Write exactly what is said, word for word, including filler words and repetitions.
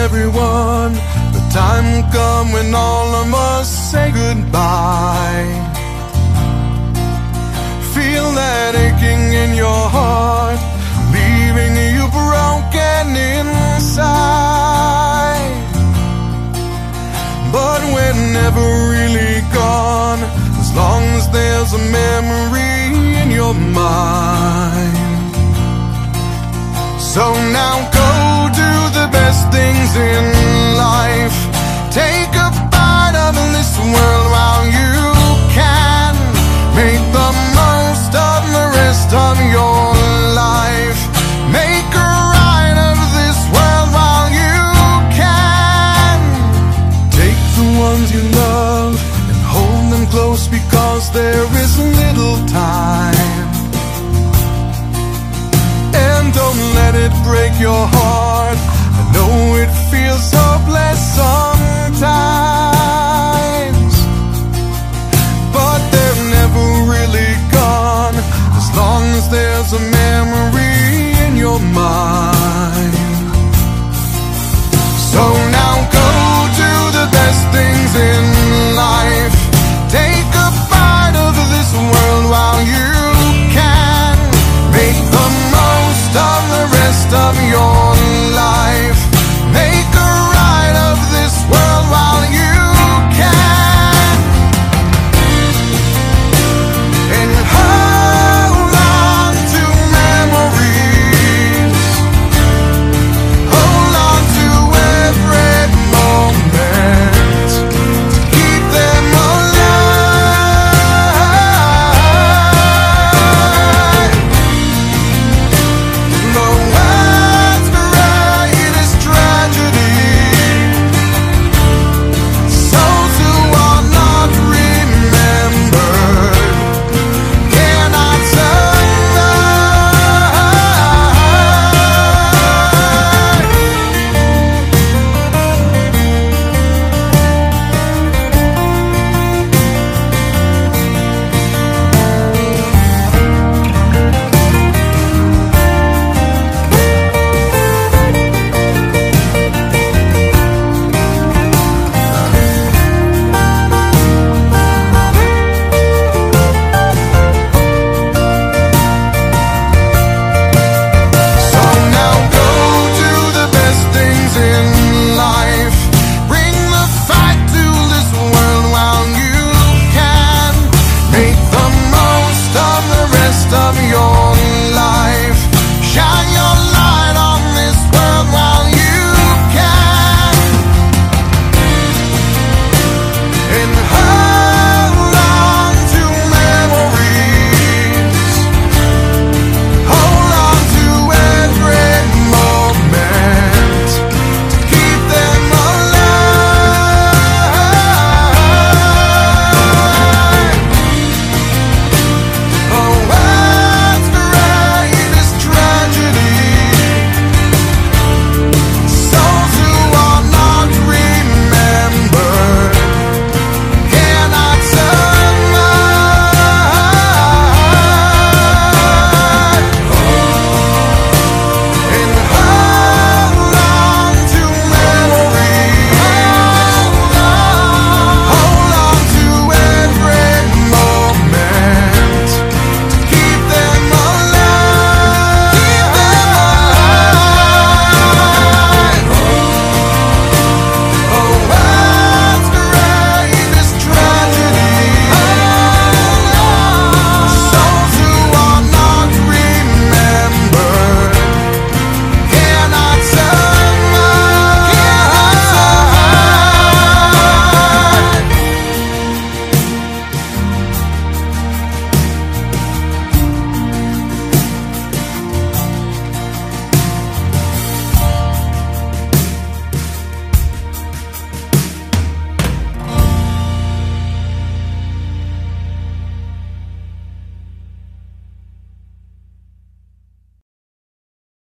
everyone, the time will come when all of us say goodbye. Feel that aching in your heart, leaving you broken inside. But we're never really gone, as long as there's a memory in your mind. So now go do the best things in life. Take a bite of this world while you can. Make the most of the rest of your life. Make a ride of this world while you can. Take the ones you love and hold them close, because there is little time. And don't let it break your heart. I know it feels hopeless sometimes, but they're never really gone, as long as there's a man.